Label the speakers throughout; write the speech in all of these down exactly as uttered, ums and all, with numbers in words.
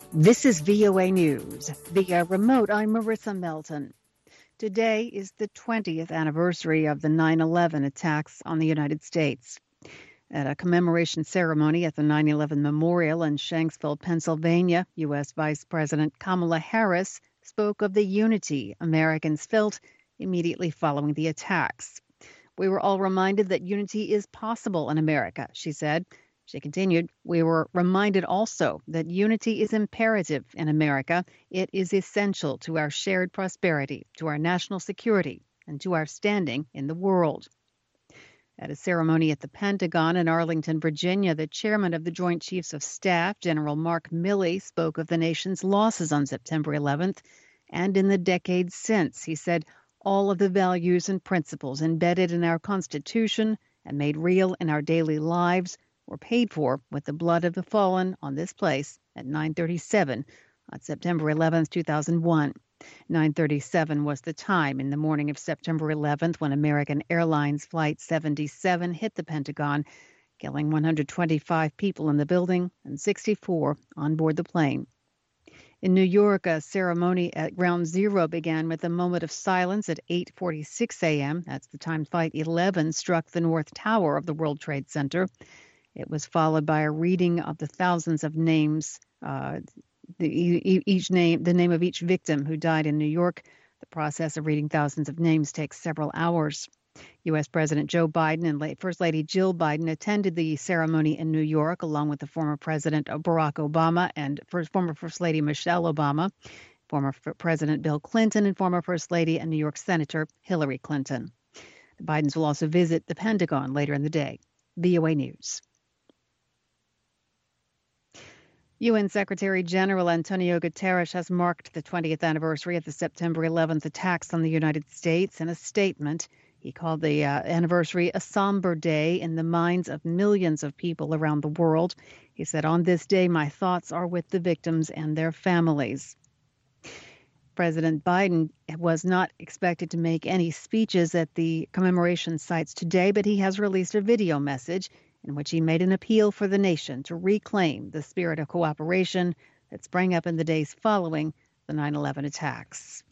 Speaker 1: This is V O A News. Via remote, I'm Marissa Melton. Today is the twentieth anniversary of the nine eleven attacks on the United States. At a commemoration ceremony at the nine eleven Memorial in Shanksville, Pennsylvania, U S. Vice President Kamala Harris spoke of the unity Americans felt immediately following the attacks. "We were all reminded that unity is possible in America," she said. She continued, "We were reminded also that unity is imperative in America. It is essential to our shared prosperity, to our national security, and to our standing in the world." At a ceremony at the Pentagon in Arlington, Virginia, the chairman of the Joint Chiefs of Staff, General Mark Milley, spoke of the nation's losses on September eleventh and in the decades since. He said, "All of the values and principles embedded in our Constitution and made real in our daily lives were paid for with the blood of the fallen on this place at nine thirty-seven on September eleventh, two thousand one. nine thirty-seven was the time in the morning of September eleventh when American Airlines Flight seventy-seven hit the Pentagon, killing one hundred twenty-five people in the building and sixty-four on board the plane. In New York, a ceremony at Ground Zero began with a moment of silence at eight forty-six a.m. That's the time Flight eleven struck the North Tower of the World Trade Center. It was followed by a reading of the thousands of names, uh, the, each name, the name of each victim who died in New York. The process of reading thousands of names takes several hours. U S. President Joe Biden and First Lady Jill Biden attended the ceremony in New York, along with the former President Barack Obama and first, former First Lady Michelle Obama, former President Bill Clinton, and former First Lady and New York Senator Hillary Clinton. The Bidens will also visit the Pentagon later in the day. V O A News. U N Secretary General Antonio Guterres has marked the twentieth anniversary of the September eleventh attacks on the United States. In a statement, he called the uh, anniversary a somber day in the minds of millions of people around the world. He said, "On this day, my thoughts are with the victims and their families." President Biden was not expected to make any speeches at the commemoration sites today, but he has released a video message in which he made an appeal for the nation to reclaim the spirit of cooperation that sprang up in the days following the nine eleven attacks.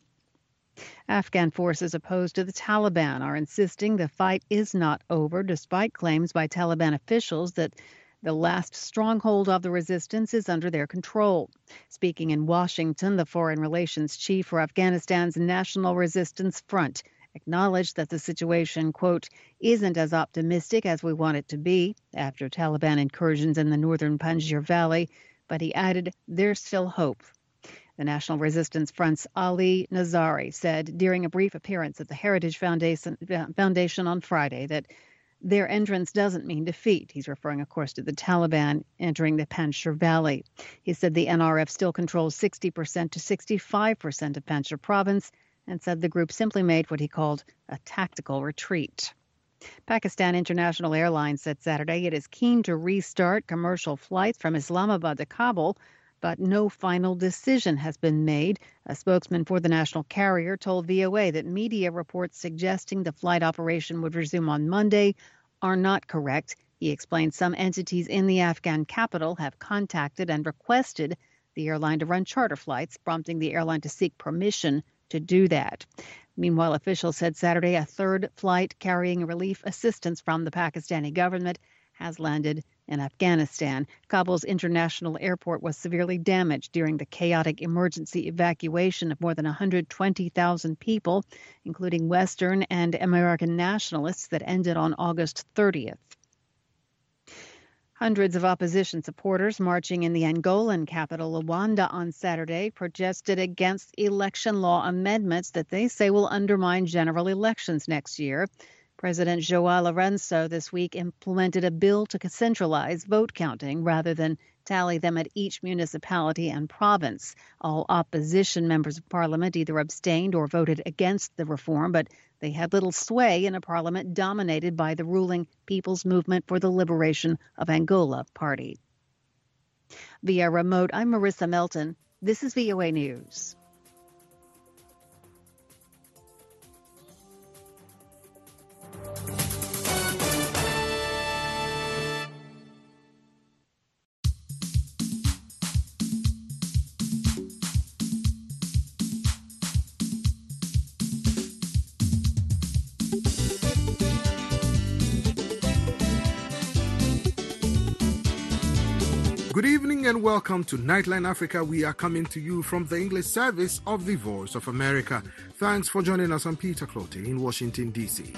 Speaker 1: Afghan forces opposed to the Taliban are insisting the fight is not over, despite claims by Taliban officials that the last stronghold of the resistance is under their control. Speaking in Washington, the foreign relations chief for Afghanistan's National Resistance Front acknowledged that the situation, quote, isn't as optimistic as we want it to be after Taliban incursions in the northern Panjshir Valley, but he added there's still hope. The National Resistance Front's Ali Nazari said during a brief appearance at the Heritage Foundation, Foundation on Friday that their entrance doesn't mean defeat. He's referring, of course, to the Taliban entering the Panjshir Valley. He said the N R F still controls sixty percent to sixty-five percent of Panjshir province, and said the group simply made what he called a tactical retreat. Pakistan International Airlines said Saturday it is keen to restart commercial flights from Islamabad to Kabul, but no final decision has been made. A spokesman for the national carrier told V O A that media reports suggesting the flight operation would resume on Monday are not correct. He explained some entities in the Afghan capital have contacted and requested the airline to run charter flights, prompting the airline to seek permission to do that. Meanwhile, officials said Saturday a third flight carrying relief assistance from the Pakistani government has landed in Afghanistan. Kabul's international airport was severely damaged during the chaotic emergency evacuation of more than one hundred twenty thousand people, including Western and American nationalists, that ended on August thirtieth. Hundreds of opposition supporters marching in the Angolan capital, Luanda, on Saturday protested against election law amendments that they say will undermine general elections next year. President João Lourenço this week implemented a bill to centralize vote counting rather than tally them at each municipality and province. All opposition members of parliament either abstained or voted against the reform, but they had little sway in a parliament dominated by the ruling People's Movement for the Liberation of Angola party. Via remote, I'm Marissa Melton. This is V O A News.
Speaker 2: Good evening and welcome to Nightline Africa. We are coming to you from the English service of the Voice of America. Thanks for joining us. I'm Peter Clote in Washington, D C.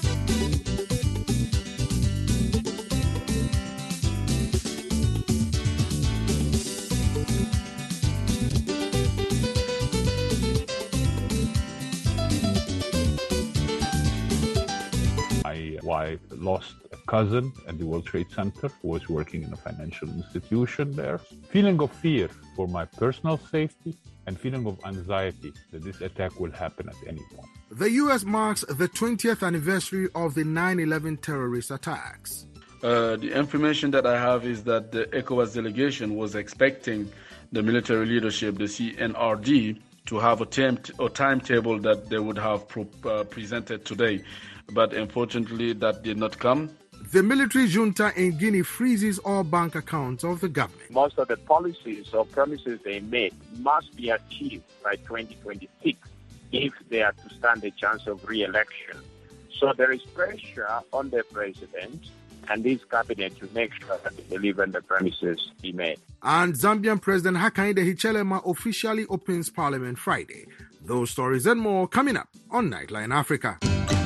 Speaker 3: My wife lost a cousin at the World Trade Center who was working in a financial institution there. Feeling of fear for my personal safety and feeling of anxiety that this attack will happen at any point.
Speaker 2: The U S marks the twentieth anniversary of the nine eleven terrorist attacks.
Speaker 4: Uh, the information that I have is that the ECOWAS delegation was expecting the military leadership, the C N R D, to have a, time, a timetable that they would have pro, uh, presented today. But unfortunately, that did not come.
Speaker 2: The military junta in Guinea freezes all bank accounts of the government.
Speaker 5: Most of the policies or promises they made must be achieved by twenty twenty-six if they are to stand a chance of re-election. So there is pressure on the president and his cabinet to make sure that they deliver the promises he made.
Speaker 2: And Zambian President Hakainde Hichilema officially opens Parliament Friday. Those stories and more coming up on Nightline Africa.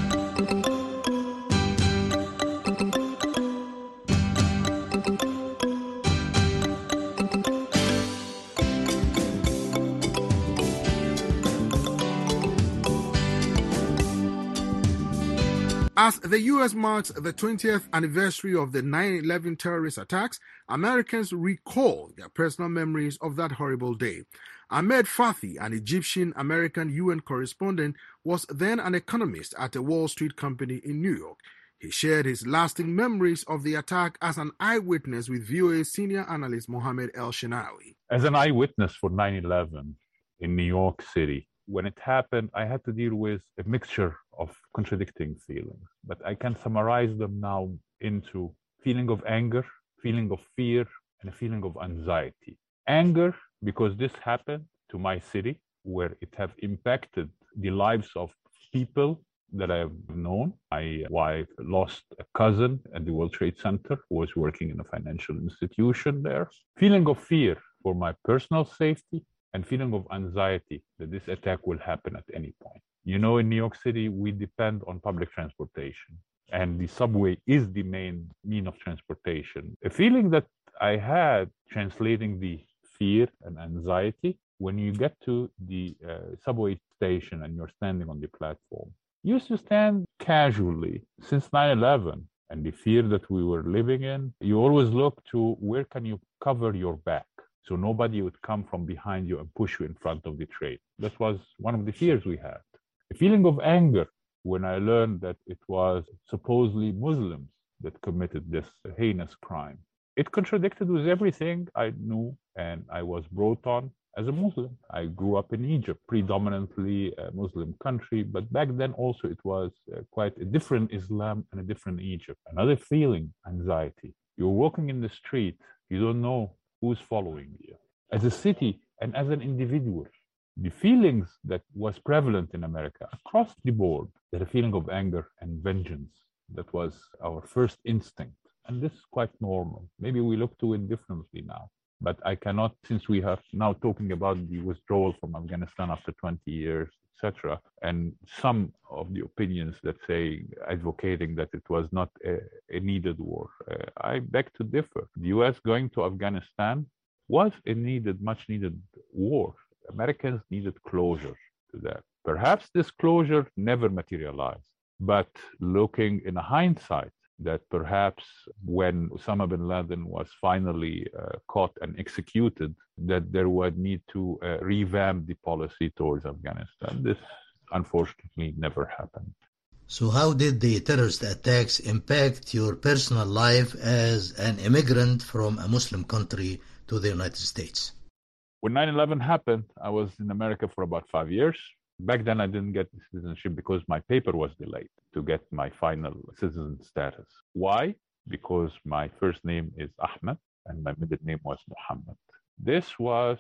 Speaker 2: As the U S marks the twentieth anniversary of the nine eleven terrorist attacks, Americans recall their personal memories of that horrible day. Ahmed Fathi, an Egyptian-American U N correspondent, was then an economist at a Wall Street company in New York. He shared his lasting memories of the attack as an eyewitness with V O A senior analyst Mohammed El-Shenawi.
Speaker 3: As an eyewitness for nine eleven in New York City, when it happened, I had to deal with a mixture of contradicting feelings, but I can summarize them now into feeling of anger, feeling of fear, and a feeling of anxiety. Anger, because this happened to my city, where it have impacted the lives of people that I have known. My wife lost a cousin at the World Trade Center who was working in a financial institution there. Feeling of fear for my personal safety and feeling of anxiety that this attack will happen at any point. You know, in New York City, we depend on public transportation, and the subway is the main mean of transportation. A feeling that I had translating the fear and anxiety when you get to the uh, subway station and you're standing on the platform. You used to stand casually since nine eleven, and the fear that we were living in, you always look to where can you cover your back, so nobody would come from behind you and push you in front of the train. That was one of the fears we had. A feeling of anger when I learned that it was supposedly Muslims that committed this heinous crime. It contradicted with everything I knew and I was brought on as a Muslim. I grew up in Egypt, predominantly a Muslim country, but back then also it was uh, quite a different Islam and a different Egypt. Another feeling, anxiety. You're walking in the street, you don't know who's following you. As a city and as an individual, the feelings that was prevalent in America across the board, that a feeling of anger and vengeance, that was our first instinct. And this is quite normal. Maybe we look to it differently now. But I cannot, since we are now talking about the withdrawal from Afghanistan after twenty years, et cetera, and some of the opinions that say, advocating that it was not a, a needed war, uh, I beg to differ. The U S going to Afghanistan was a needed, much needed war. Americans needed closure to that. Perhaps this closure never materialized, but looking in hindsight, that perhaps when Osama bin Laden was finally uh, caught and executed, that there would need to uh, revamp the policy towards Afghanistan. This unfortunately never happened.
Speaker 6: So how did the terrorist attacks impact your personal life as an immigrant from a Muslim country to the United States?
Speaker 3: When nine eleven happened, I was in America for about five years. Back then, I didn't get citizenship because my paper was delayed to get my final citizen status. Why? Because my first name is Ahmed and my middle name was Muhammad. This was,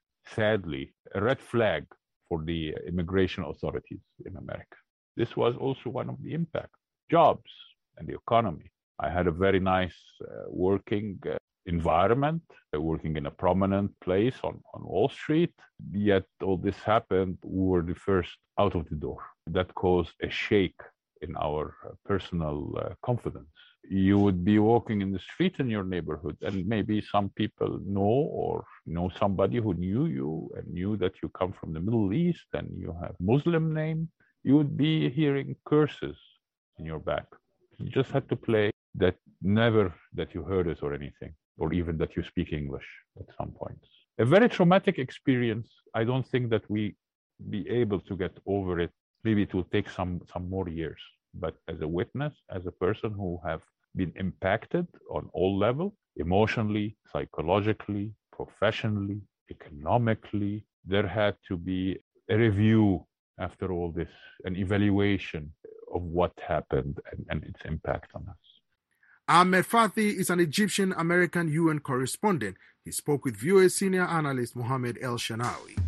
Speaker 3: sadly, a red flag for the immigration authorities in America. This was also one of the impacts, jobs and the economy. I had a very nice uh, working uh, environment, working in a prominent place on, on Wall Street. Yet all this happened, we were the first out of the door. That caused a shake in our personal uh, confidence. You would be walking in the street in your neighborhood, and maybe some people know or know somebody who knew you and knew that you come from the Middle East and you have Muslim name. You would be hearing curses in your back. You just had to play that never that you heard it or anything, or even that you speak English at some points. A very traumatic experience. I don't think that we be able to get over it. Maybe it will take some, some more years. But as a witness, as a person who have been impacted on all levels, emotionally, psychologically, professionally, economically, there had to be a review after all this, an evaluation of what happened and, and its impact on us.
Speaker 2: Ahmed Fathi is an Egyptian-American U N correspondent. He spoke with V O A senior analyst Mohammed El-Shanawi.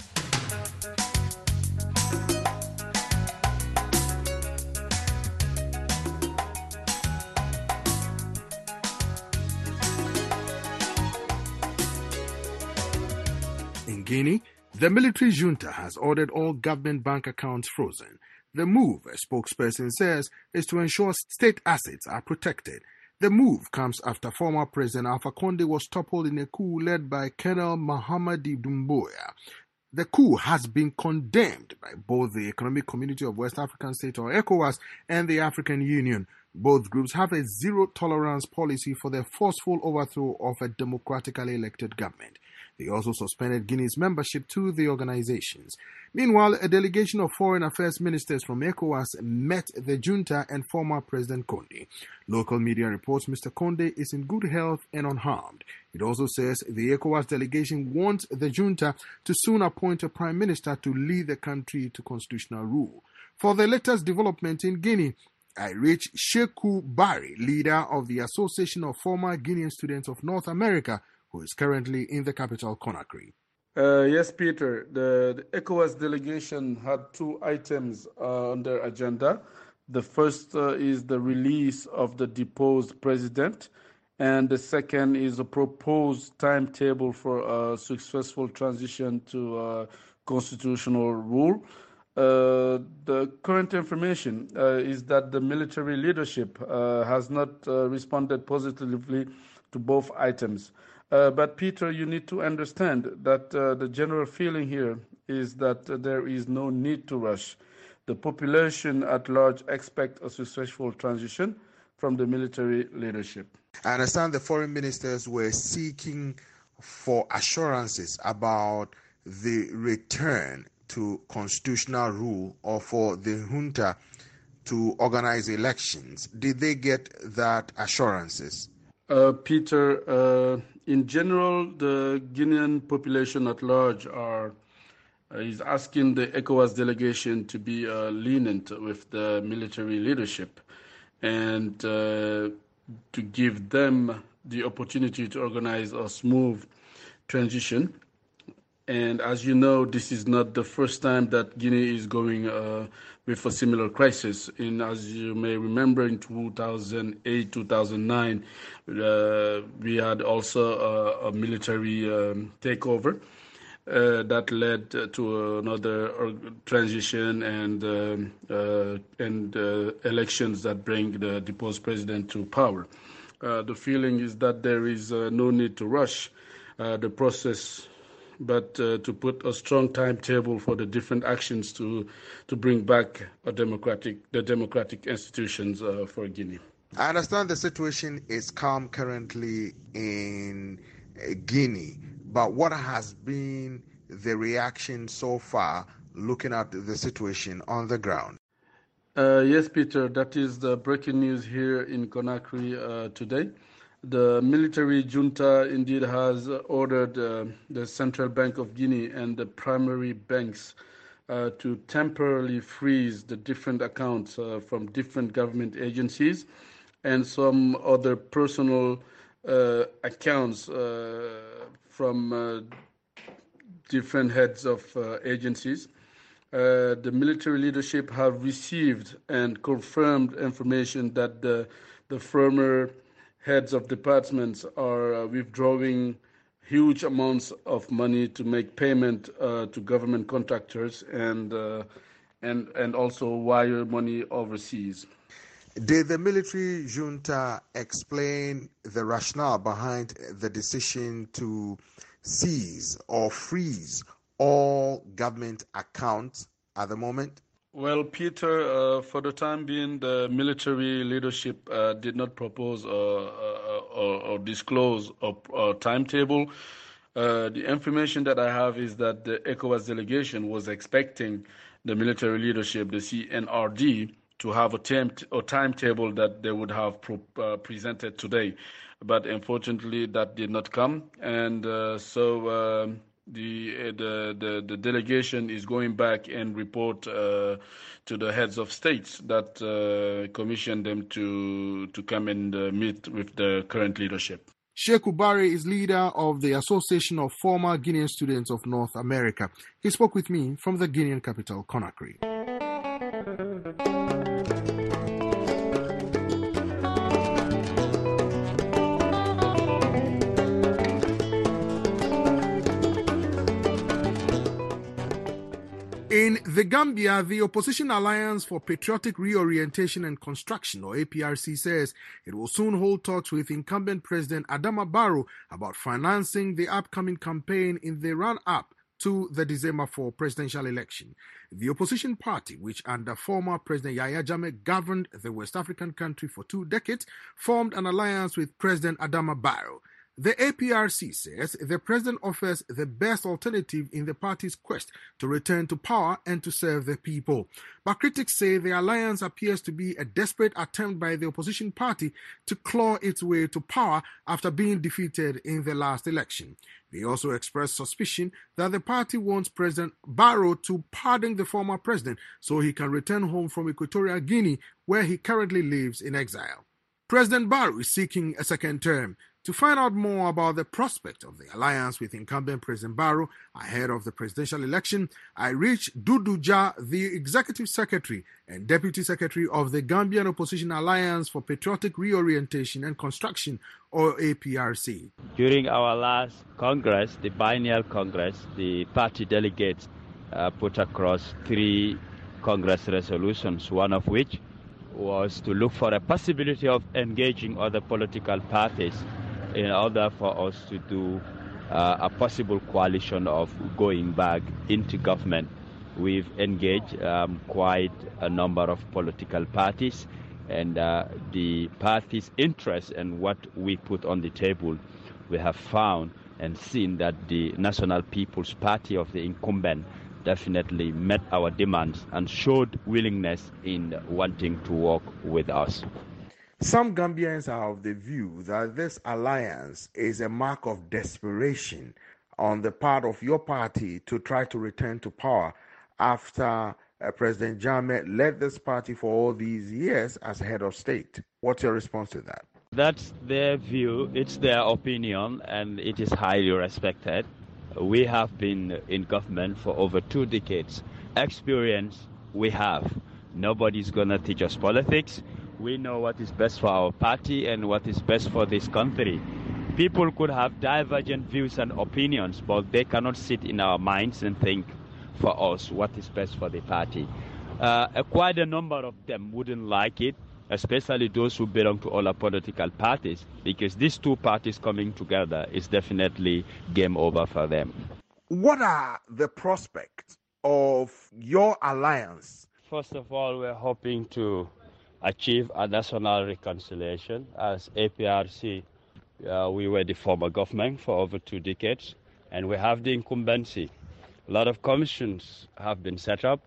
Speaker 2: In Guinea, the military junta has ordered all government bank accounts frozen. The move, a spokesperson says, is to ensure state assets are protected. The move comes after former President Alpha Conde was toppled in a coup led by Colonel Mahamadou Doumbouya. The coup has been condemned by both the Economic Community of West African States, or ECOWAS, and the African Union. Both groups have a zero-tolerance policy for the forceful overthrow of a democratically elected government. They also suspended Guinea's membership to the organizations. Meanwhile, a delegation of foreign affairs ministers from ECOWAS met the junta and former President Conde. Local media reports Mister Conde is in good health and unharmed. It also says the ECOWAS delegation wants the junta to soon appoint a prime minister to lead the country to constitutional rule. For the latest development in Guinea, I reach Sheku Bari, leader of the Association of Former Guinean Students of North America, who is currently in the capital, Conakry.
Speaker 4: Uh, yes, Peter. The, the ECOWAS delegation had two items uh, on their agenda. The first uh, is the release of the deposed president, and the second is a proposed timetable for a successful transition to uh, constitutional rule. Uh, the current information uh, is that the military leadership uh, has not uh, responded positively to both items. Uh, but Peter, you need to understand that uh, the general feeling here is that uh, there is no need to rush. The population at large expect a successful transition from the military leadership.
Speaker 2: I understand the foreign ministers were seeking for assurances about the return to constitutional rule or for the junta to organize elections. Did they get that assurances?
Speaker 4: Uh, Peter, uh, in general, the Guinean population at large are uh, is asking the ECOWAS delegation to be uh, lenient with the military leadership and uh, to give them the opportunity to organize a smooth transition. And as you know, this is not the first time that Guinea is going uh, with a similar crisis. In, as you may remember, in two thousand eight, two thousand nine, uh, we had also a, a military um, takeover uh, that led to another transition and um, uh, and uh, elections that bring the deposed president to power. Uh, the feeling is that there is uh, no need to rush uh, the process, but uh, to put a strong timetable for the different actions to to bring back a democratic the democratic institutions uh, for Guinea.
Speaker 2: I understand the situation is calm currently in uh, Guinea, but what has been the reaction so far looking at the situation on the ground?
Speaker 4: Uh, yes, Peter, that is the breaking news here in Conakry uh, today. The military junta indeed has ordered uh, the Central Bank of Guinea and the primary banks uh, to temporarily freeze the different accounts uh, from different government agencies and some other personal uh, accounts uh, from uh, different heads of uh, agencies. Uh, the military leadership have received and confirmed information that the, the former heads of departments are uh, withdrawing huge amounts of money to make payment uh, to government contractors and uh, and and also wire money overseas.
Speaker 2: Did the military junta explain the rationale behind the decision to seize or freeze all government accounts at the moment?
Speaker 4: Well, Peter, uh, for the time being, the military leadership uh, did not propose or, uh, or, or disclose a, a timetable. Uh, the information that I have is that the ECOWAS delegation was expecting the military leadership, the C N R D, to have a, temp- a timetable that they would have pro- uh, presented today. But unfortunately, that did not come. And uh, so um, the, the, the, the delegation is going back and report uh, to the heads of states that uh, commissioned them to, to come and uh, meet with the current leadership.
Speaker 2: Sheikh Ubari is leader of the Association of Former Guinean Students of North America. He spoke with me from the Guinean capital, Conakry. In the Gambia, the Opposition Alliance for Patriotic Reorientation and Construction, or A P R C, says it will soon hold talks with incumbent President Adama Barrow about financing the upcoming campaign in the run-up to the December fourth presidential election. The opposition party, which under former President Yahya Jammeh governed the West African country for two decades, formed an alliance with President Adama Barrow. The A P R C says the president offers the best alternative in the party's quest to return to power and to serve the people. But critics say the alliance appears to be a desperate attempt by the opposition party to claw its way to power after being defeated in the last election. They also express suspicion that the party wants President Barrow to pardon the former president so he can return home from Equatorial Guinea, where he currently lives in exile. President Barrow is seeking a second term. To find out more about the prospect of the alliance with incumbent President Barrow ahead of the presidential election, I reached Dudu Jah, the Executive Secretary and Deputy Secretary of the Gambian Opposition Alliance for Patriotic Reorientation and Construction, or A P R C.
Speaker 7: During our last Congress, the biennial Congress, the party delegates uh, put across three Congress resolutions, one of which was to look for a possibility of engaging other political parties in order for us to do uh, a possible coalition of going back into government. We've engaged um, quite a number of political parties, and uh, the parties' interest in what we put on the table, we have found and seen that the National People's Party of the incumbent definitely met our demands and showed willingness in wanting to work with us.
Speaker 2: Some Gambians are of the view that this alliance is a mark of desperation on the part of your party to try to return to power after uh, President Jammeh led this party for all these years as head of state. What's your response to that?
Speaker 7: That's their view, it's their opinion, and it is highly respected. We have been in government for over two decades. Experience we have. Nobody's going to teach us politics. We know what is best for our party and what is best for this country. People could have divergent views and opinions, but they cannot sit in our minds and think for us what is best for the party. Uh, quite a number of them wouldn't like it, especially those who belong to other political parties, because these two parties coming together is definitely game over for them.
Speaker 2: What are the prospects of your alliance?
Speaker 7: First of all, we're hoping to achieve a national reconciliation. As A P R C, uh, we were the former government for over two decades, and we have the incumbency. A lot of commissions have been set up,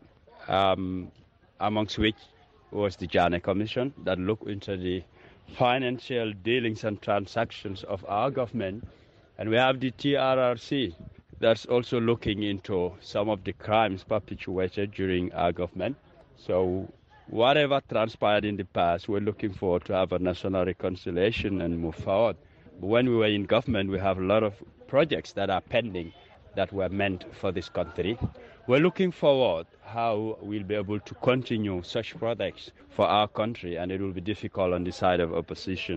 Speaker 7: um, amongst which was the Jammeh Commission that looked into the financial dealings and transactions of our government. And we have the T R R C that's also looking into some of the crimes perpetuated during our government. So whatever transpired in the past, we're looking forward to have a national reconciliation and move forward. But when we were in government, we have a lot of projects that are pending that were meant for this country. We're looking forward how we'll be able to continue such projects for our country, and it will be difficult on the side of opposition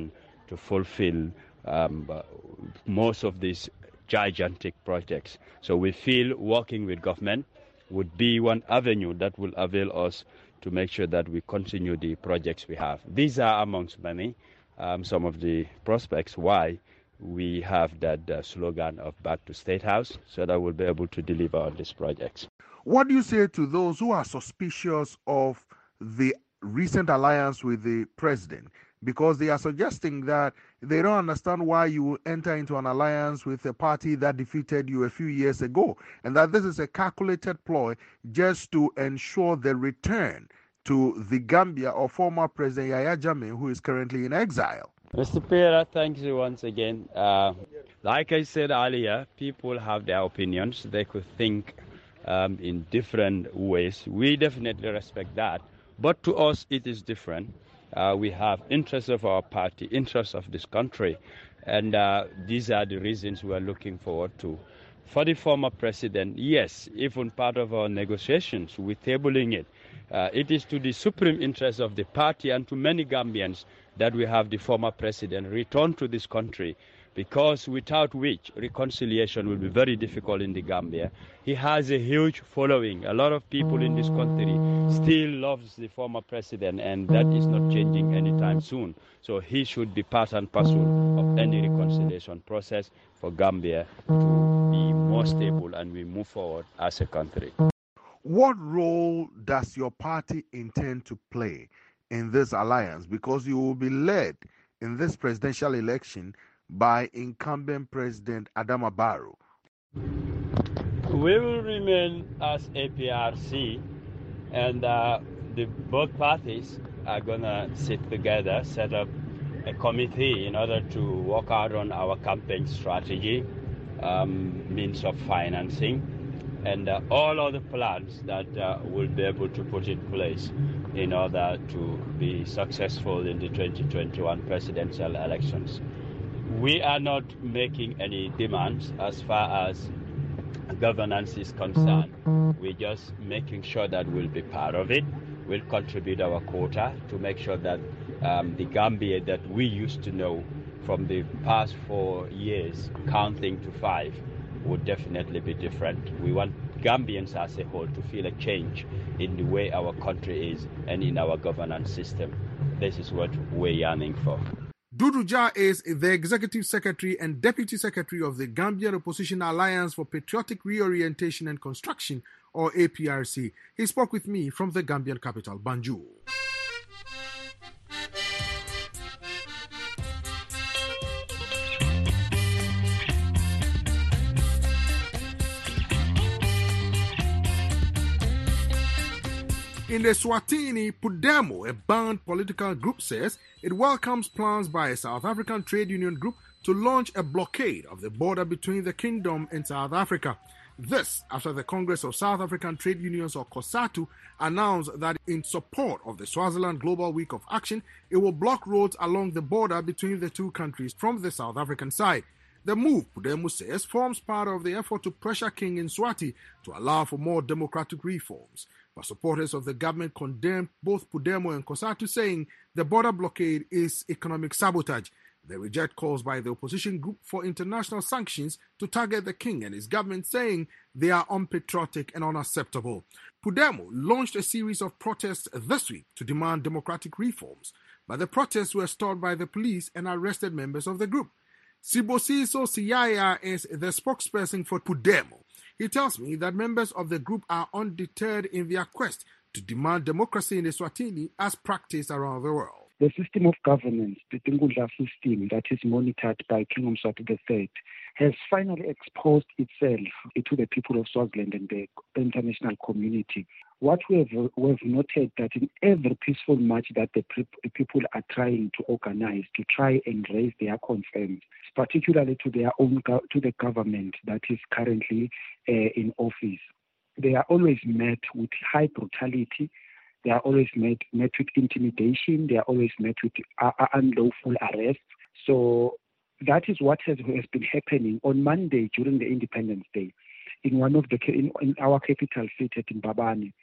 Speaker 7: to fulfill um, uh, most of these gigantic projects. So we feel working with government would be one avenue that will avail us to make sure that we continue the projects we have. These are amongst many, um, some of the prospects why we have that uh, slogan of Back to State House, so that we'll be able to deliver on these projects.
Speaker 2: What do you say to those who are suspicious of the recent alliance with the president? Because they are suggesting that they don't understand why you enter into an alliance with a party that defeated you a few years ago, and that this is a calculated ploy just to ensure the return to the Gambia of former President Yahya Jammeh, who is currently in exile.
Speaker 7: Mister Pereira, thank you once again. Uh, like I said earlier, people have their opinions. They could think um, in different ways. We definitely respect that. But to us, it is different. Uh, we have interests of our party, interests of this country, and uh, these are the reasons we are looking forward to. For the former president, yes, even part of our negotiations, we're tabling it. Uh, it is to the supreme interest of the party and to many Gambians that we have the former president return to this country, because without which reconciliation will be very difficult in the Gambia. He has a huge following. A lot of people in this country still loves the former president, and that is not changing anytime soon. So he should be part and parcel of any reconciliation process for Gambia to be more stable and we move forward as a country.
Speaker 2: What role does your party intend to play in this alliance? Because you will be led in this presidential election by incumbent President Adama Barrow.
Speaker 7: We will remain as A P R C, and uh, the both parties are going to sit together, set up a committee in order to work out on our campaign strategy, um, means of financing, and uh, all other plans that uh, we'll be able to put in place in order to be successful in the twenty twenty-one presidential elections. We are not making any demands as far as governance is concerned. We're just making sure that we'll be part of it. We'll contribute our quota to make sure that um, the Gambia that we used to know from the past four years, counting to five, would definitely be different. We want Gambians as a whole to feel a change in the way our country is and in our governance system. This is what we're yearning for.
Speaker 2: Dudu Jah is the Executive Secretary and Deputy Secretary of the Gambian Opposition Alliance for Patriotic Reorientation and Construction, or A P R C. He spoke with me from the Gambian capital, Banjul. In the Swatini, Pudemo, a banned political group, says it welcomes plans by a South African trade union group to launch a blockade of the border between the kingdom and South Africa. This after the Congress of South African Trade Unions, or COSATU, announced that in support of the Swaziland Global Week of Action, it will block roads along the border between the two countries from the South African side. The move, Pudemo says, forms part of the effort to pressure King Mswati to allow for more democratic reforms. But supporters of the government condemned both Pudemo and COSATU, saying the border blockade is economic sabotage. They reject calls by the opposition group for international sanctions to target the king and his government, saying they are unpatriotic and unacceptable. Pudemo launched a series of protests this week to demand democratic reforms, but the protests were stopped by the police and arrested members of the group. Sibosiso Siyaya is the spokesperson for Pudemo. He tells me that members of the group are undeterred in their quest to demand democracy in Eswatini as practiced around the world.
Speaker 8: The system of governance, the Tingudla system that is monitored by King Mswati the third, has finally exposed itself to the people of Swaziland and the international community. What we have, we have noted that in every peaceful march that the people are trying to organize to try and raise their concerns, particularly to their own to the government that is currently uh, in office, they are always met with high brutality. They are always met, met with intimidation. They are always met with uh, unlawful arrests. So that is what has, has been happening on Monday during the Independence Day in one of the in, in our capital city at Mbabane.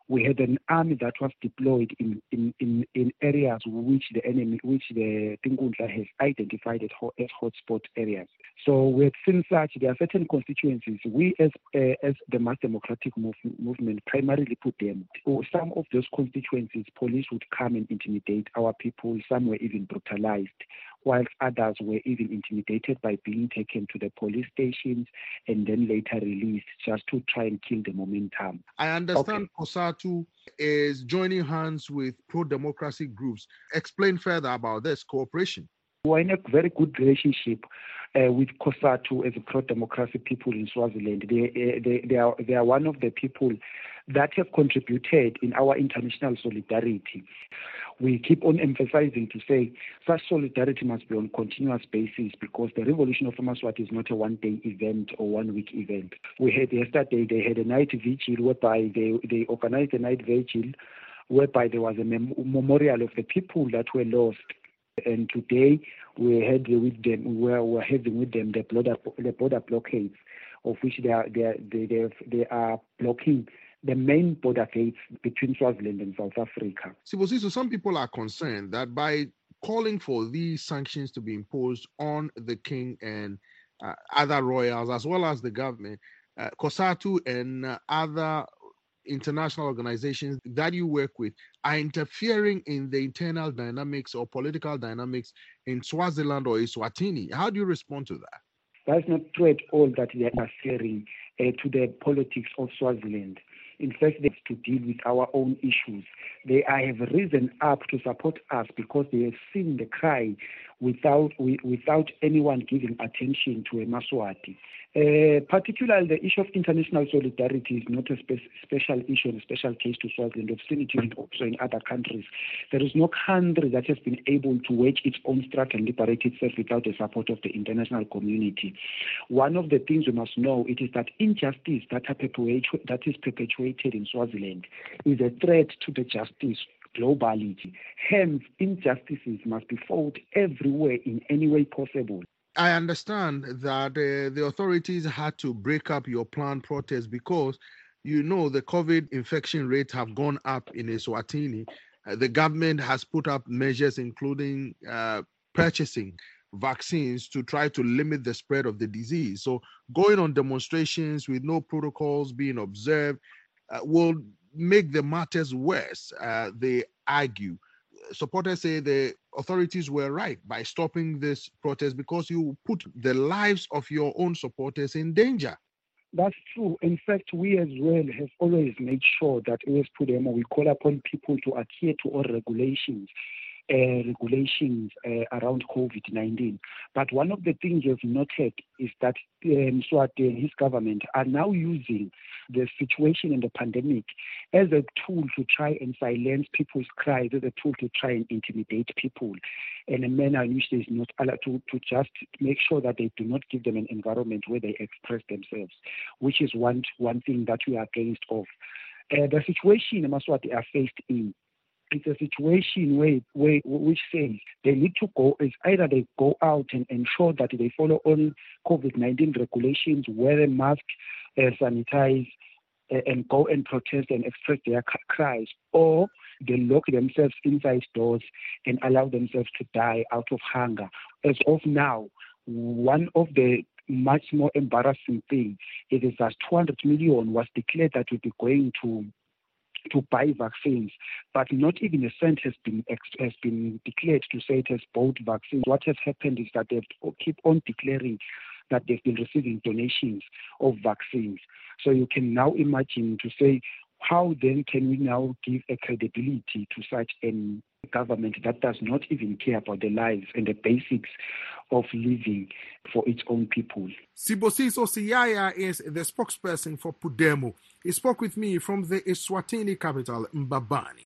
Speaker 8: We had an army that was deployed in, in, in, in areas which the enemy, which the Tinkundla has identified as, ho- as hotspot areas. So we have seen such, there are certain constituencies, we as uh, as the Mass Democratic move, Movement primarily put them. Some of those constituencies, police would come and intimidate our people, some were even brutalized, whilst others were even intimidated by being taken to the police stations and then later released just to try and kill the momentum.
Speaker 2: I understand
Speaker 8: Okay.
Speaker 2: COSATU is joining hands with pro-democracy groups. Explain further about this cooperation.
Speaker 8: We're in a very good relationship uh, with COSATU as a pro-democracy people in Swaziland. They, uh, they, they, are, they are one of the people that have contributed in our international solidarity. We keep on emphasizing to say such solidarity must be on a continuous basis because the Revolution of Amaswati is not a one-day event or one-week event. We had yesterday, they had a night vigil whereby they, they organized a night vigil whereby there was a mem- memorial of the people that were lost. And today we had with them, we are having with them the border, the border blockades, of which they are they are, they, they, they are blocking the main border gates between Swaziland and South Africa.
Speaker 2: Sibusiso, some people are concerned that by calling for these sanctions to be imposed on the king and uh, other royals, as well as the government, uh, COSATU and uh, other international organizations that you work with are interfering in the internal dynamics or political dynamics in Swaziland or Eswatini. How do you respond to that?
Speaker 8: That's not true at all that they are interfering uh, to the politics of Swaziland. In fact, they have to deal with our own issues. They have risen up to support us because they have seen the cry without without anyone giving attention to a Maswati. Uh, particularly, the issue of international solidarity is not a spe- special issue and a special case to Swaziland. We've seen it even also in other countries. There is no country that has been able to wage its own struggle and liberate itself without the support of the international community. One of the things we must know it is that injustice that, perpetuate, that is perpetuated in Swaziland is a threat to the justice globally. Hence, injustices must be fought everywhere in any way possible.
Speaker 2: I understand that uh, the authorities had to break up your planned protest because, you know, the COVID infection rates have gone up in Eswatini. Uh, the government has put up measures including uh, purchasing vaccines to try to limit the spread of the disease. So going on demonstrations with no protocols being observed uh, will make the matters worse, uh, they argue. Supporters say the authorities were right by stopping this protest because you put the lives of your own supporters in danger.
Speaker 8: That's true. In fact, we as well have always made sure that A S P U D E M O, we call upon people to adhere to all regulations. Uh, regulations uh, around COVID nineteen. But one of the things we've noted is that um, Swati and his government are now using the situation in the pandemic as a tool to try and silence people's cries, as a tool to try and intimidate people in a manner in which they is not allowed to, to just make sure that they do not give them an environment where they express themselves, which is one, one thing that we are against of. Uh, the situation Maswati are faced in, it's a situation where, where which says they need to go, is either they go out and ensure that they follow all COVID nineteen regulations, wear a mask, uh, sanitize, uh, and go and protest and express their cries, or they lock themselves inside doors and allow themselves to die out of hunger. As of now, one of the much more embarrassing thing it is that two hundred million was declared that would be going to to buy vaccines, but not even a cent has been has been declared to say it has bought vaccines. What has happened is that they keep on declaring that they've been receiving donations of vaccines. So you can now imagine to say, how then can we now give a credibility to such a government that does not even care about the lives and the basics of living for its own people?
Speaker 2: Sibusiso Siyaya is the spokesperson for P U D E M O. He spoke with me from the Eswatini capital, Mbabane.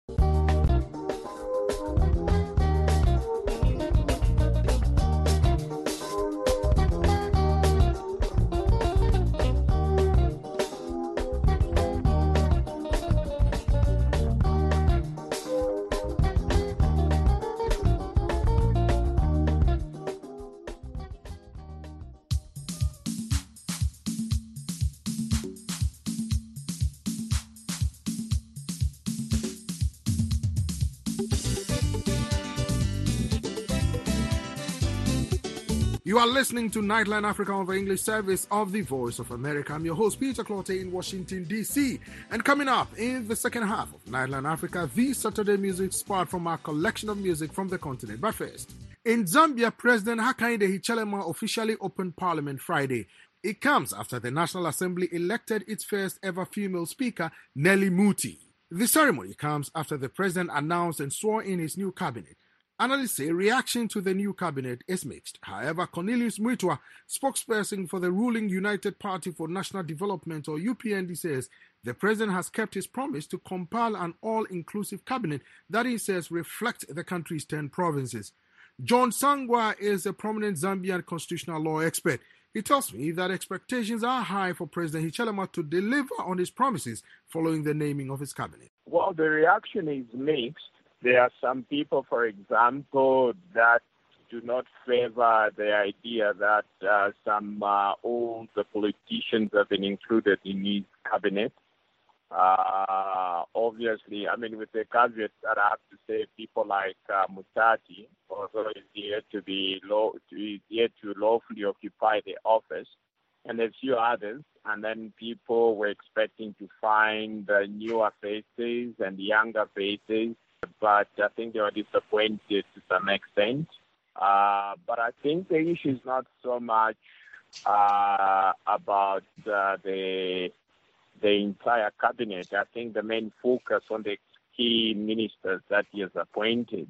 Speaker 2: You are listening to Nightline Africa on the English service of the Voice of America. I'm your host, Peter Clottey in Washington, D C. And coming up in the second half of Nightline Africa, the Saturday music spot from our collection of music from the continent. But first, in Zambia, President Hakainde Hichilema officially opened Parliament Friday. It comes after the National Assembly elected its first ever female speaker, Nelly Muti. The ceremony comes after the president announced and swore in his new cabinet. Analysts say reaction to the new cabinet is mixed. However, Cornelius Muitwa, spokesperson for the ruling United Party for National Development, or U P N D, says the president has kept his promise to compile an all-inclusive cabinet that he says reflects the country's ten provinces. John Sangwa is a prominent Zambian constitutional law expert. He tells me that expectations are high for President Hichilema to deliver on his promises following the naming of his cabinet.
Speaker 5: Well, the reaction is mixed. There are some people, for example, that do not favor the idea that uh, some uh, old politicians have been included in his cabinet. Uh, obviously, I mean, with the caveat that I have to say, people like uh, Mutati, although he's yet to be law, he's yet to lawfully occupy the office, and a few others. And then people were expecting to find uh, newer faces and younger faces. But I think they were disappointed to some extent. Uh, but I think the issue is not so much uh, about uh, the the entire cabinet. I think the main focus on the key ministers that he has appointed,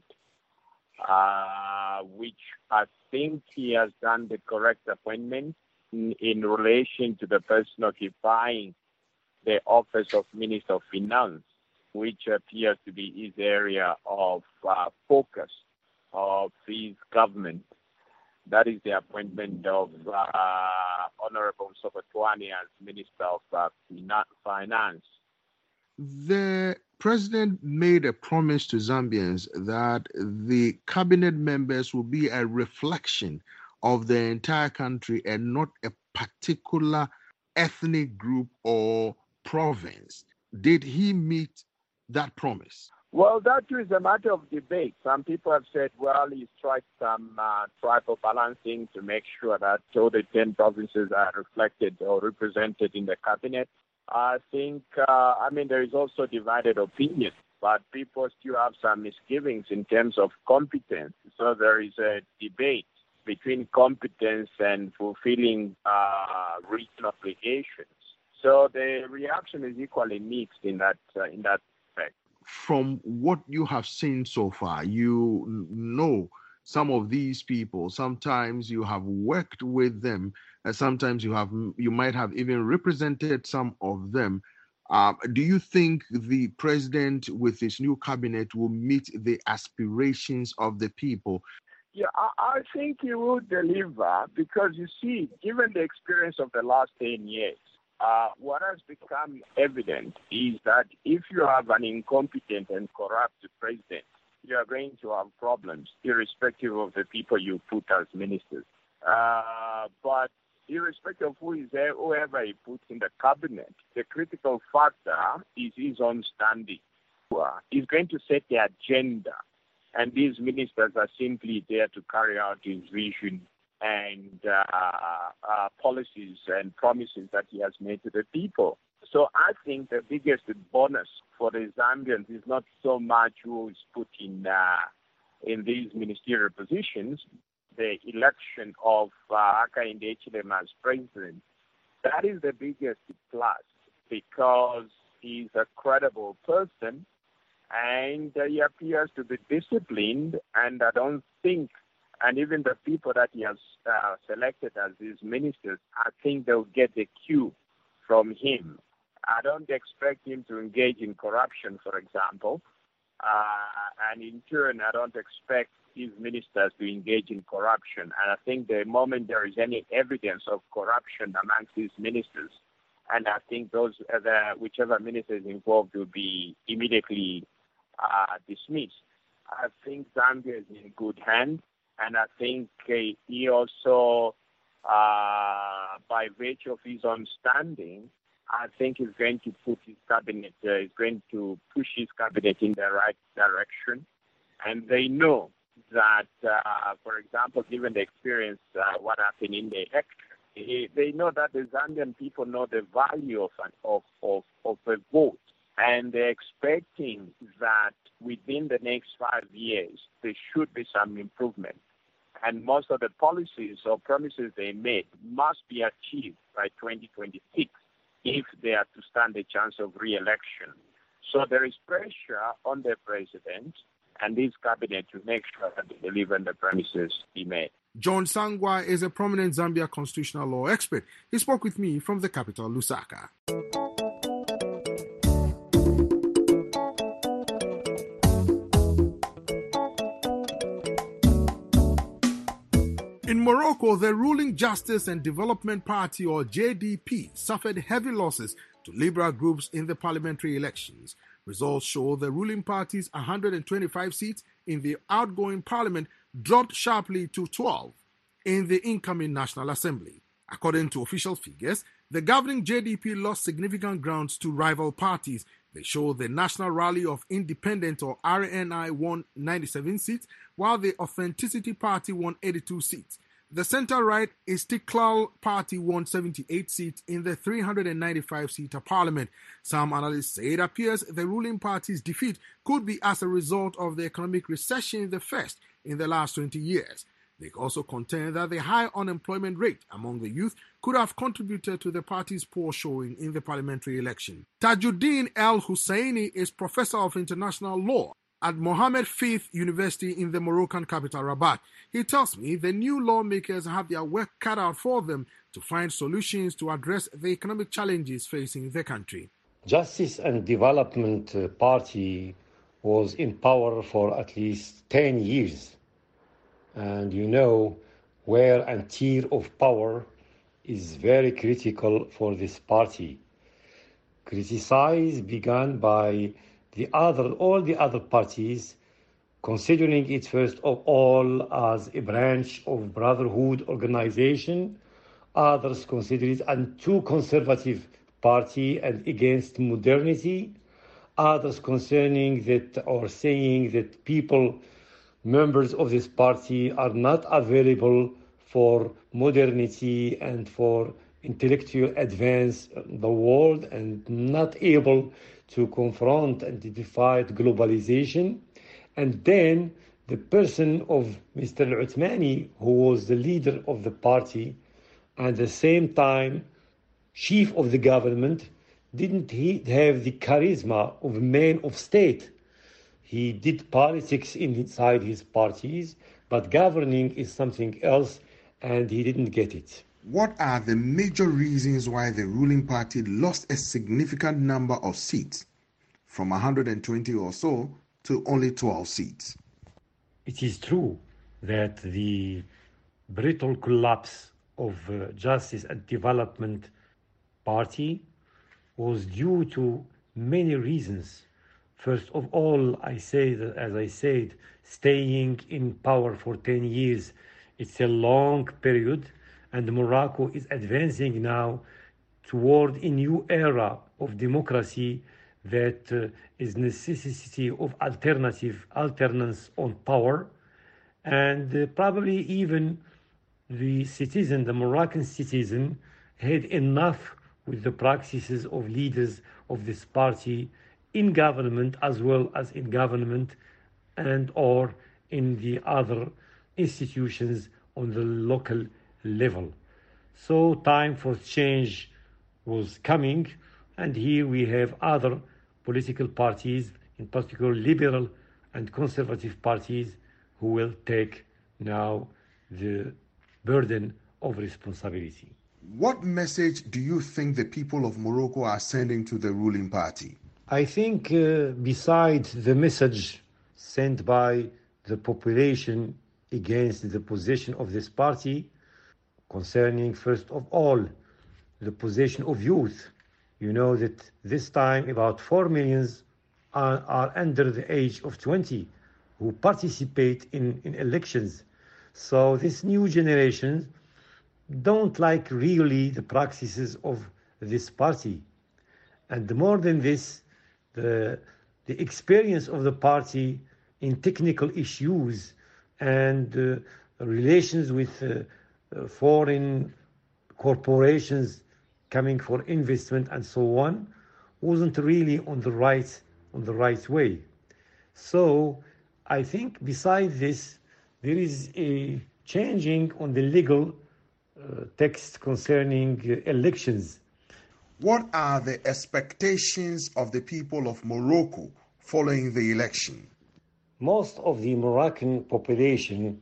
Speaker 5: uh, which I think he has done the correct appointment in, in relation to the person occupying the office of Minister of Finance, which appears to be his area of uh, focus of his government. That is the appointment of uh, Honorable Sokotwani as Minister of uh, Finance.
Speaker 2: The president made a promise to Zambians that the cabinet members will be a reflection of the entire country and not a particular ethnic group or province. Did he meet that promise?
Speaker 5: Well, that is a matter of debate. Some people have said, well, he struck some uh, tribal balancing to make sure that all the ten provinces are reflected or represented in the cabinet. I think, uh, I mean, there is also divided opinion, but people still have some misgivings in terms of competence. So there is a debate between competence and fulfilling uh, written obligations. So the reaction is equally mixed in that uh, in that respect.
Speaker 2: From what you have seen so far, you know some of these people. Sometimes you have worked with them, and sometimes you have you might have even represented some of them. Uh, do you think the president with his new cabinet will meet the aspirations of the people?
Speaker 5: Yeah, I, I think he will deliver because, you see, given the experience of the last ten years, Uh, what has become evident is that if you have an incompetent and corrupt president, you are going to have problems, irrespective of the people you put as ministers. Uh, but irrespective of who is there, whoever he puts in the cabinet, the critical factor is his own standing. He's going to set the agenda, and these ministers are simply there to carry out his vision and uh, uh, policies and promises that he has made to the people. So I think the biggest bonus for the Zambians is not so much who is put in uh, in these ministerial positions, the election of uh, Hakainde Hichilema as president. That is the biggest plus because he's a credible person and uh, he appears to be disciplined, and I don't think And even the people that he has uh, selected as his ministers, I think they'll get the cue from him. I don't expect him to engage in corruption, for example. Uh, and in turn, I don't expect his ministers to engage in corruption. And I think the moment there is any evidence of corruption amongst his ministers, and I think those other, whichever minister is involved will be immediately uh, dismissed. I think Zambia is in good hands. And I think uh, he also, uh, by virtue of his own standing, I think he's going to put his cabinet, uh, he's going to push his cabinet in the right direction. And they know that, uh, for example, given the experience, uh, what happened in the election, they know that the Zambian people know the value of, an, of, of, of a vote. And they're expecting that within the next five years, there should be some improvement. And most of the policies or promises they made must be achieved by twenty twenty-six if they are to stand a chance of re-election. So there is pressure on the president and his cabinet to make sure that they deliver the promises he made.
Speaker 2: John Sangwa is a prominent Zambia constitutional law expert. He spoke with me from the capital, Lusaka. In Morocco, the ruling Justice and Development Party, or J D P, suffered heavy losses to liberal groups in the parliamentary elections. Results show the ruling party's one hundred twenty-five seats in the outgoing parliament dropped sharply to twelve in the incoming National Assembly. According to official figures, the governing J D P lost significant grounds to rival parties. They show the National Rally of Independent, or R N I, won ninety-seven seats, while the Authenticity Party won eighty-two seats. The center-right Istiklal Party won seventy-eight seats in the three hundred ninety-five seater parliament. Some analysts say it appears the ruling party's defeat could be as a result of the economic recession, the first in the last twenty years. They also contend that the high unemployment rate among the youth could have contributed to the party's poor showing in the parliamentary election. Tajuddin El Husseini is professor of international law at Mohammed Fifth University in the Moroccan capital, Rabat. He tells me the new lawmakers have their work cut out for them to find solutions to address the economic challenges facing the country.
Speaker 9: Justice and Development Party was in power for at least ten years. And you know, wear and tear of power is very critical for this party. Criticize began by the other, all the other parties, considering it first of all as a branch of brotherhood organization. Others consider it a too conservative party and against modernity. Others concerning that or saying that people, members of this party, are not available for modernity and for intellectual advance in the world and not able to confront and defy globalization. And then the person of Mister Al-Uthmani, who was the leader of the party, and at the same time chief of the government, didn't he have the charisma of a man of state. He did politics inside his parties, but governing is something else, and he didn't get it.
Speaker 2: What are the major reasons why the ruling party lost a significant number of seats, from one hundred twenty or so to only twelve seats?
Speaker 9: It is true that the brutal collapse of uh, Justice and Development Party was due to many reasons. First of all, I say that, as I said, staying in power for ten years, it's a long period, and Morocco is advancing now toward a new era of democracy that uh, is necessity of alternative alternance on power, and uh, probably even the citizen, the Moroccan citizen, had enough with the practices of leaders of this party in government as well as in government and or in the other institutions on the local level. So time for change was coming, and here we have other political parties, in particular liberal and conservative parties, who will take now the burden of responsibility.
Speaker 2: What message do you think the people of Morocco are sending to the ruling party?
Speaker 9: I think uh, besides the message sent by the population against the position of this party, concerning first of all the position of youth, you know that this time about four million are, are under the age of twenty who participate in, in elections. So this new generation don't like really the practices of this party. And more than this, the, the experience of the party in technical issues and uh, relations with uh, uh, foreign corporations coming for investment and so on wasn't really on the right on the right way. So I think besides this, there is a changing on the legal uh, text concerning uh, elections.
Speaker 2: What are the expectations of the people of Morocco following the election?
Speaker 9: Most of the Moroccan population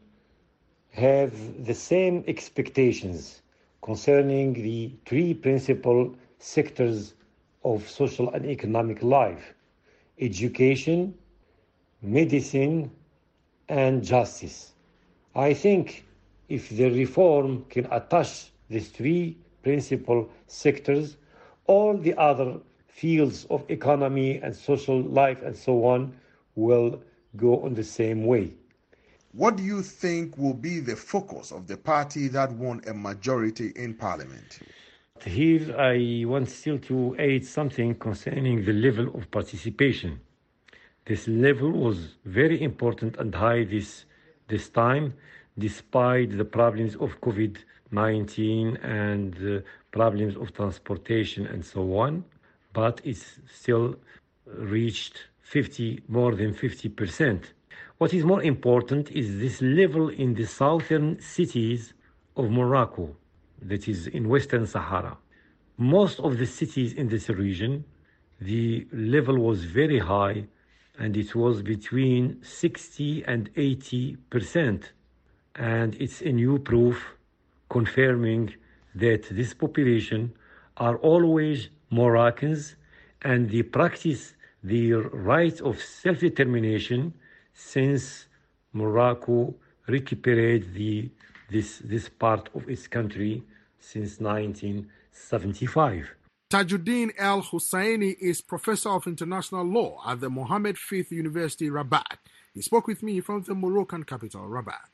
Speaker 9: have the same expectations concerning the three principal sectors of social and economic life: education, medicine, and justice. I think if the reform can attach these three principal sectors, all the other fields of economy and social life and so on will go on the same way.
Speaker 2: What do you think will be the focus of the party that won a majority in parliament?
Speaker 9: Here I want still to add something concerning the level of participation. This level was very important and high this, this time, despite the problems of COVID nineteen and uh, problems of transportation and so on, but it's still reached fifty, more than fifty percent. What is more important is this level in the southern cities of Morocco, that is in Western Sahara. Most of the cities in this region, the level was very high, and it was between sixty and eighty percent. And it's a new proof confirming that this population are always Moroccans, and they practice their right of self-determination since Morocco recuperated the, this, this part of its country since nineteen seventy-five.
Speaker 2: Tajuddin El Husseini is Professor of International Law at the Mohammed fifth University, Rabat. He spoke with me from the Moroccan capital, Rabat.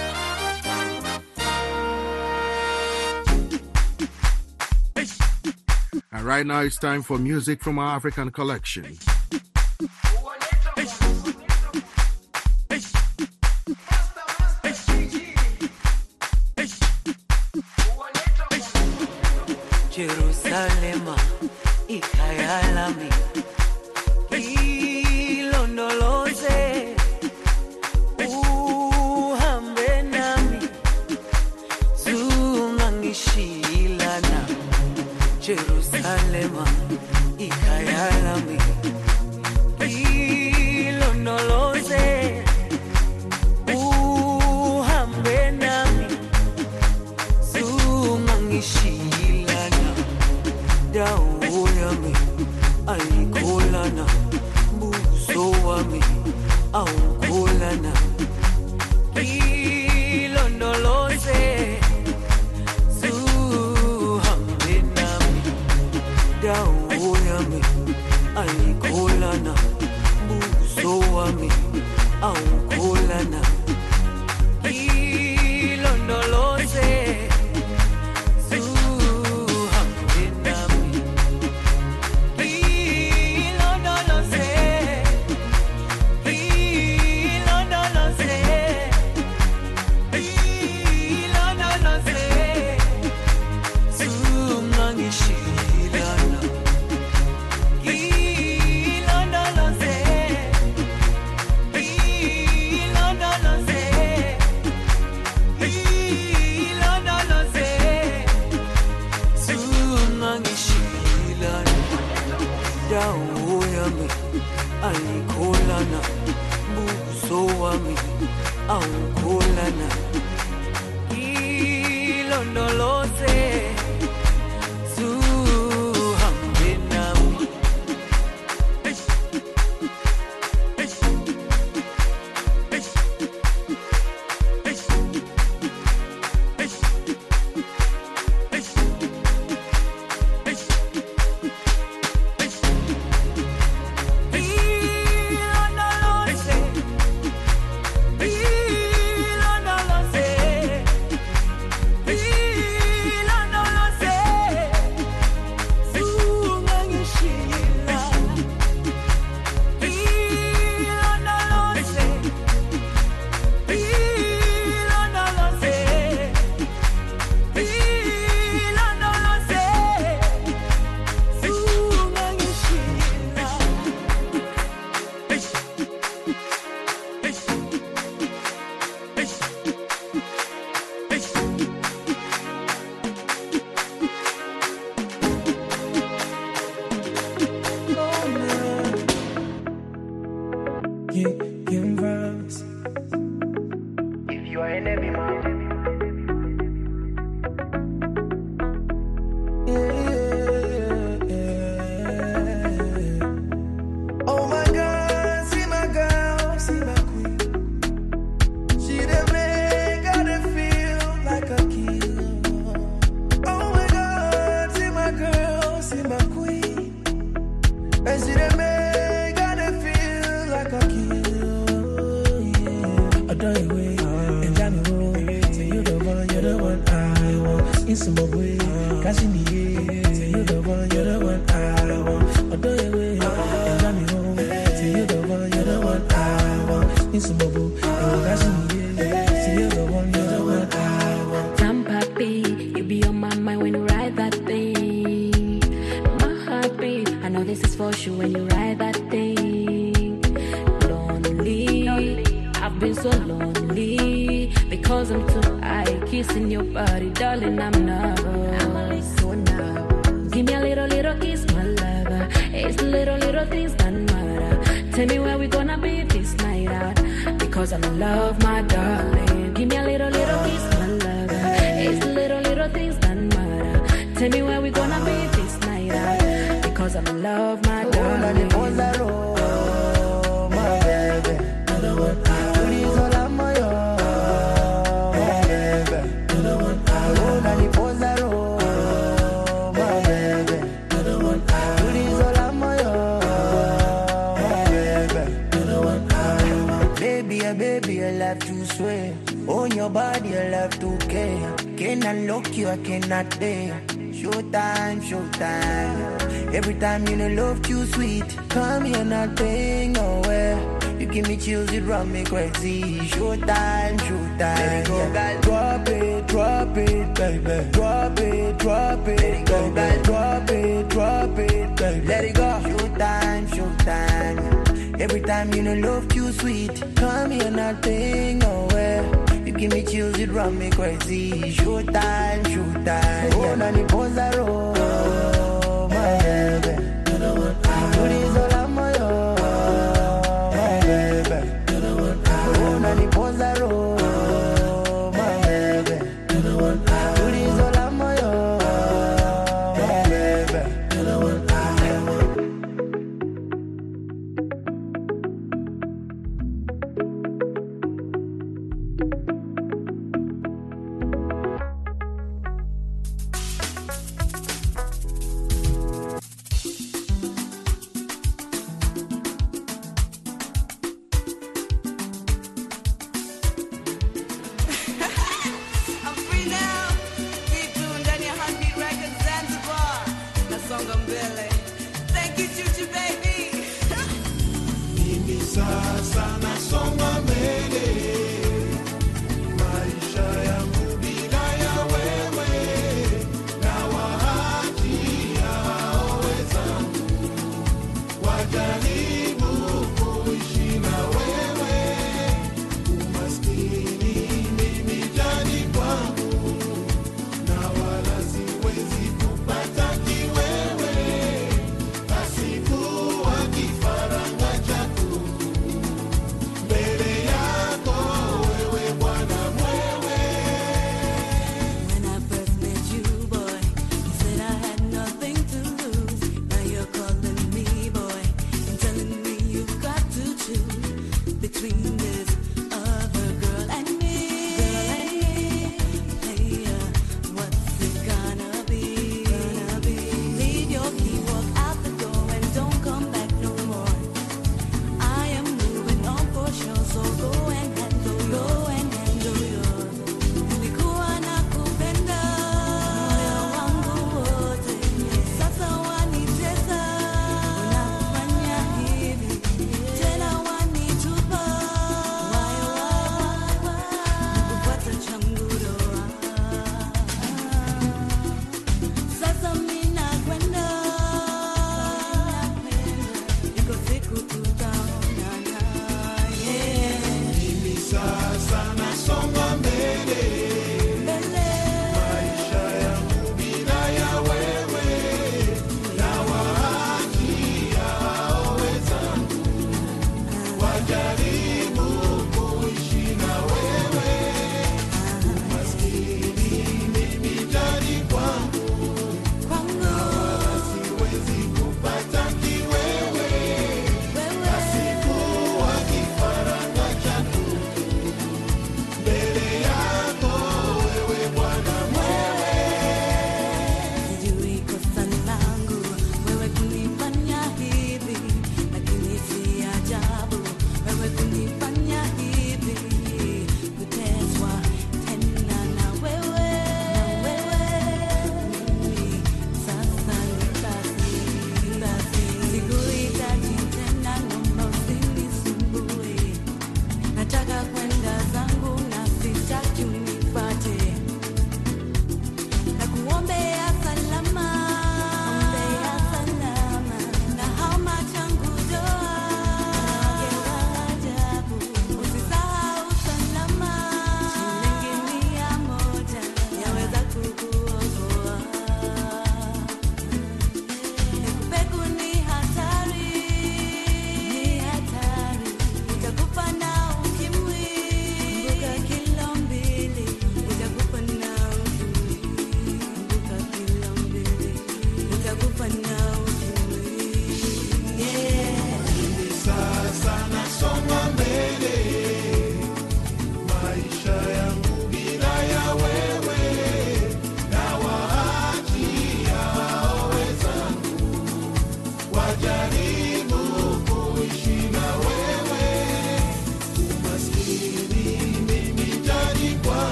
Speaker 2: And right now it's time for music from our African collection.
Speaker 10: Jerusalema ikayalami ilondoloze uhambe nami zungangishilana. Jerusalema ikayalami ilondoloze uhambe nami zungangishilana. Dawo yami ayikholana, buso wami awukholana. Ilondoloze zuhambe nami. Dawo yami ayikholana, buso wami awukholana. Ilondoloze ayikholana, buso wami awukholana. Ilondoloze zuhambe nami. Ilondoloze, Ilondoloze, see my queen. And see the man gotta feel like a king. Yeah. I don't you wait, and Johnny roll. Say you the one, you're the one I want. In some way, cash in the air. Say you the one, you're the one I want. I don't you wait, and Johnny roll. Say you the one, you're the one I want. In some way, cash in the air. Say you the one, you're the one I want.
Speaker 11: Damn papi, you be on my mind when you ride that thing. My heart beat, I know this is for sure when you ride that thing. Lonely, I've been so lonely because I'm too high, kissing your body, darling. I'm nervous. I'm only so nervous. Give me a little, little kiss, my lover. It's the little, little things that matter. Tell me where we gonna be this night out, because I'm in love, my darling. Give me a little, little kiss, my lover. It's the little, little things that matter. Tell me where we gonna be this night out, because I'm in love, my darling.
Speaker 10: My baby, I don't want to. Baby, I love to swear. On your body, I love to care. Cannot look you, I cannot dare. Showtime, showtime. Every time you know love too sweet. Come here, not paying nowhere. You give me chills, it run me crazy. Showtime, showtime. Let it go, girl. Drop it, drop it, baby. Drop it, drop it, let it go, girl. Drop it, drop it, baby. Let it go. Showtime, showtime. Every time you know love too sweet. Come here, not paying nowhere. You give me chills, it run me crazy. Showtime, showtime. Oh, Nani Pozaro, my baby. You know what I do this all I'm my own, my baby. You know what I do. Oh, Nani Pozaro, my baby. You know what I do this all I'm my own, my baby. You know what I do. Basi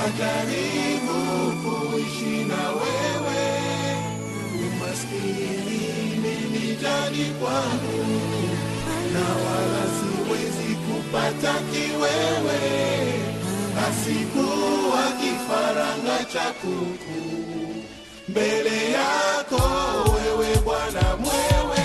Speaker 10: wajaribu kuishi na wewe, umaskini ni jadi kwangu, na wala siwezi kupata kiwewe, asikuwa kifaranga cha kuku mbele yako wewe Bwana mwewe.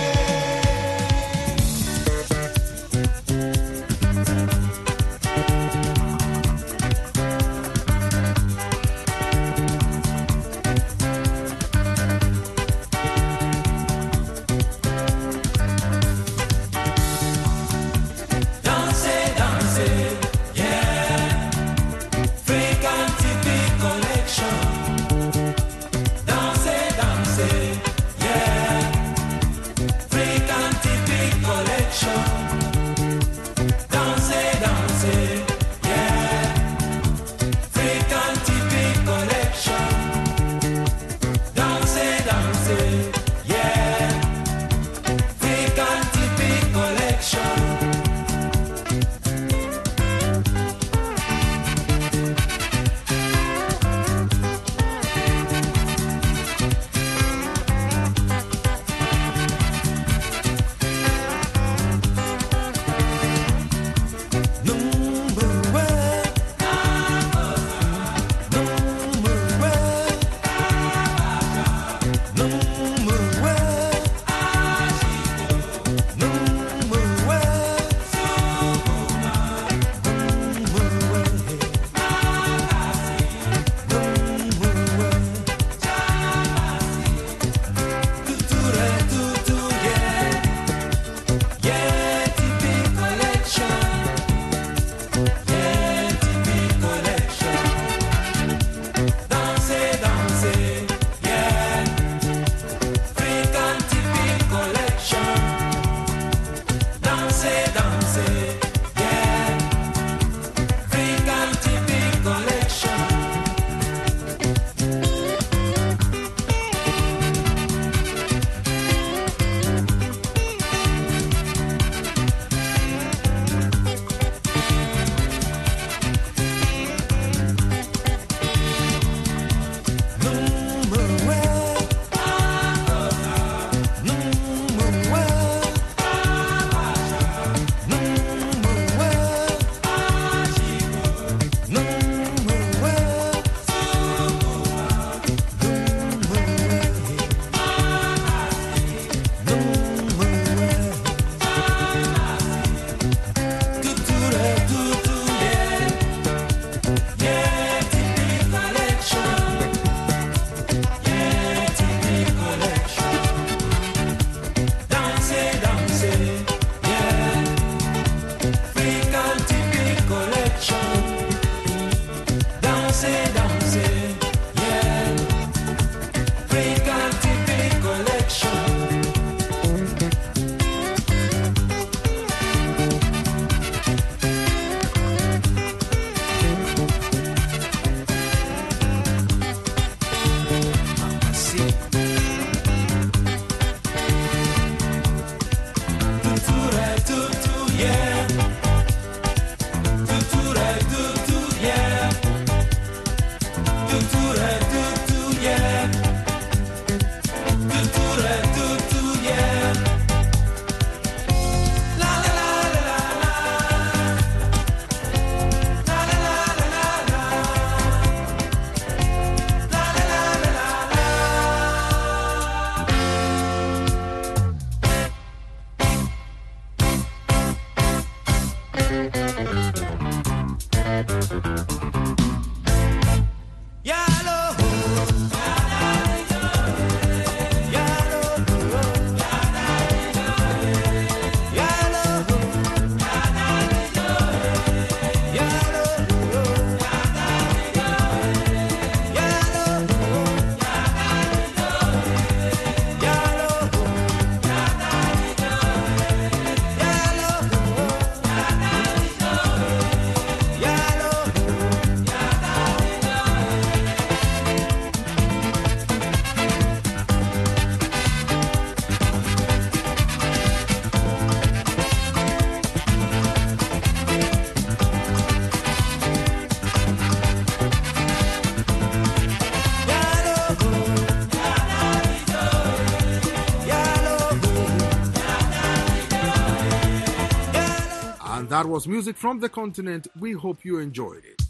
Speaker 2: That was music from the continent. We hope you enjoyed it.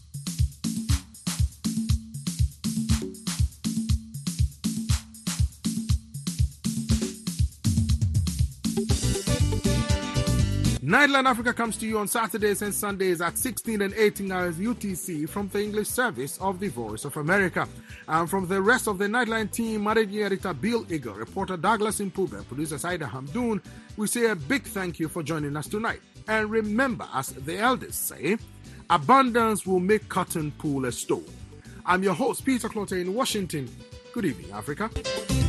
Speaker 2: Nightline Africa comes to you on Saturdays and Sundays at sixteen and eighteen hours U T C from the English service of the Voice of America. And from the rest of the Nightline team, managing editor Bill Eagle, reporter Douglas Impube, producer Saida Hamdoun, we say a big thank you for joining us tonight. And remember, as the elders say, abundance will make cotton pool a stone. I'm your host, Peter Clotte in Washington. Good evening, Africa.